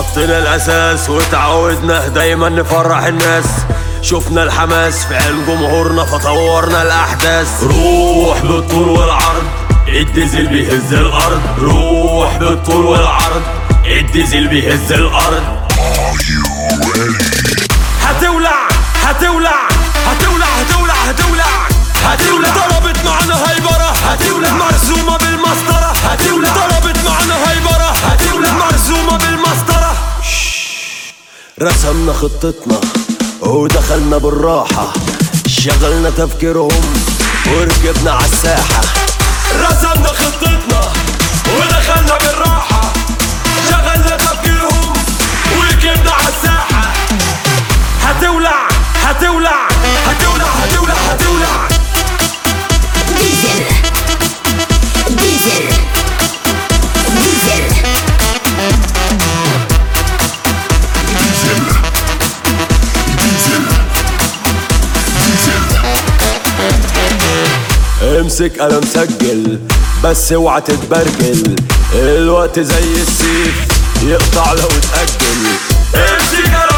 حطينا الأساس وتعودنا دايما نفرح الناس. شفنا الحماس في عين جمهورنا فطورنا الأحداث. روح بالطول والعرض الديزل بيهز الأرض. روح بالطول والعرض الديزل بيهز الأرض. هتولع هتولع هتولع هتولع هتولع هتولع. ضربت معنا هيبرة هتولع مرسومة بالمسطرة. هتولع ضربت معنا هيبرة هتولع مرسومة بالمسطرة. رسمنا خطتنا ودخلنا بالراحة. شغلنا تفكيرهم وركبنا عالساحة. رسمنا خطتنا ودخلنا بالراحة. شغلنا تفكيرهم وركبنا عالساحة. هتولع هتولع هتولع هتولع هتولع. ديزل ديزل ديزل امسك قلم سجل بس اوعى تتبرجل. الوقت زي السيف يقطع لو اتأجل. امسك قلم